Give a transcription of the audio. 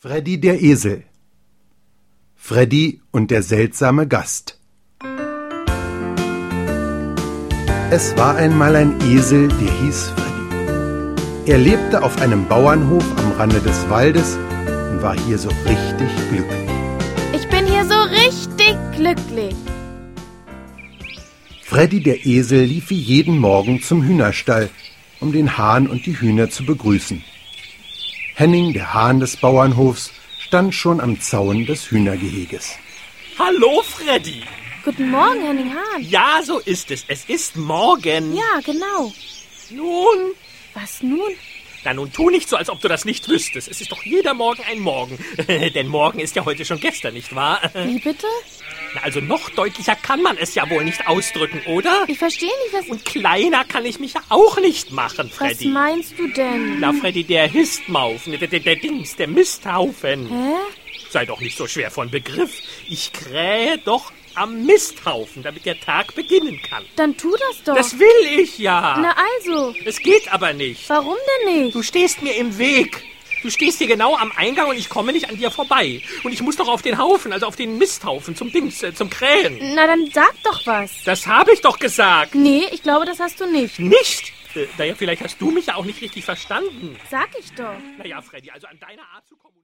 Freddy der Esel. Freddy und der seltsame Gast. Es war einmal ein Esel, der hieß Freddy. Er lebte auf einem Bauernhof am Rande des Waldes und war hier so richtig glücklich. Ich bin hier so richtig glücklich. Freddy der Esel lief wie jeden Morgen zum Hühnerstall, um den Hahn und die Hühner zu begrüßen. Henning, der Hahn des Bauernhofs, stand schon am Zaun des Hühnergeheges. Hallo, Freddy. Guten Morgen, Henning Hahn. Ja, so ist es. Es ist morgen. Ja, genau. Nun? Was nun? Na nun, tu nicht so, als ob du das nicht wüsstest. Es ist doch jeder Morgen ein Morgen. Denn morgen ist ja heute schon gestern, nicht wahr? Wie bitte? Na, also noch deutlicher kann man es ja wohl nicht ausdrücken, oder? Ich verstehe nicht, was... Und kleiner kann ich mich ja auch nicht machen, Was Freddy. meinst du denn? Na, Freddy, der Histmaufen, der Dings, der Misthaufen. Hä? Sei doch nicht so schwer von Begriff. Ich krähe doch am Misthaufen, damit der Tag beginnen kann. Dann tu das doch. Das will ich ja. Na also, Es geht aber nicht. warum denn nicht? Du stehst mir im Weg. Du stehst hier genau am Eingang und ich komme nicht an dir vorbei. Und ich muss doch auf den Haufen, also auf den Misthaufen, zum Krähen. Na, dann sag doch was. Das habe ich doch gesagt. Nee, ich glaube, das hast du nicht. Nicht? Naja, vielleicht hast du mich ja auch nicht richtig verstanden. Sag ich doch. Naja, Freddy, also an deiner Art zu kommunizieren.